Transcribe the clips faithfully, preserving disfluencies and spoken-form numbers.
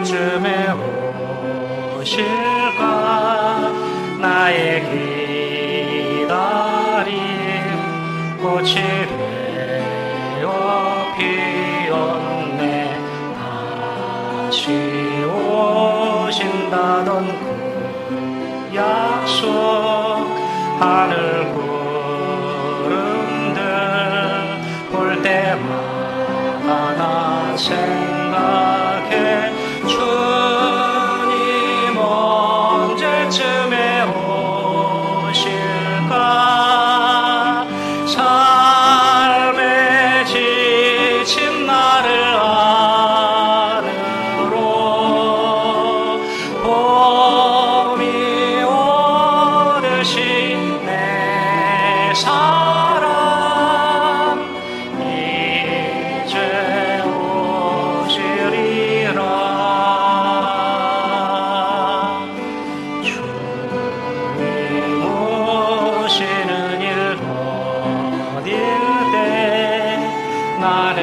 언제쯤에 오실까 나의 기다림 꽃이 되어 피었네 다시 오신다던 그 약속 하늘 구름들 볼 때마다 나 생각해 주님 언제쯤에 오실까 삶에 지친 나를 안으로 봄이 오듯이 내 사랑 이제 오시리라 주님 오시는 일 더딜 때 나는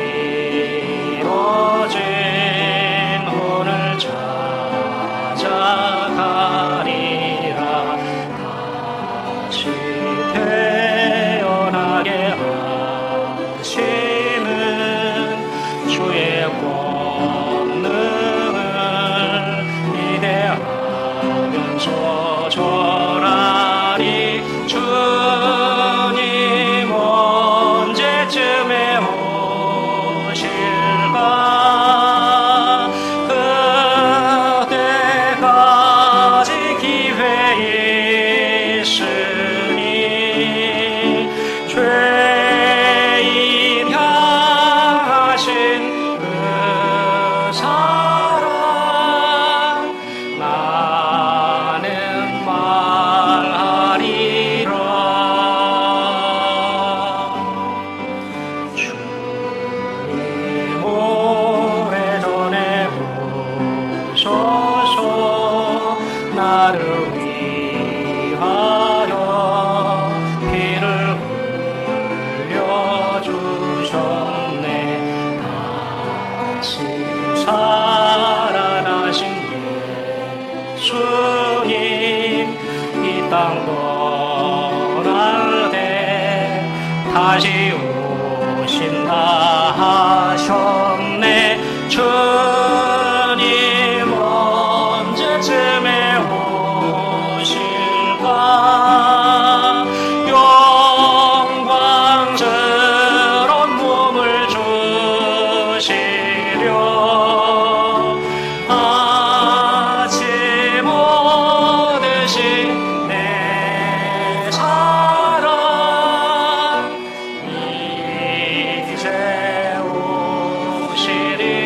이뤄진 혼을 찾아가리라 다시 태어나게 하시는 주의 권능을 이대하면서 전하리 주님 언제쯤에 오실까 그때까지 기회 있으니 죄인 향하신 그 사랑 나는 말하리라 주님 오래전에 오셔서 나를 위하여 피를 흘려주셨네 다시 살아나신 예수님 이 땅 떠날 때 다시 오신다 하셨네 주님 언제쯤에 오실까 영광스러운 몸을 주시려 아침 오듯이 내 사랑 이제 오시리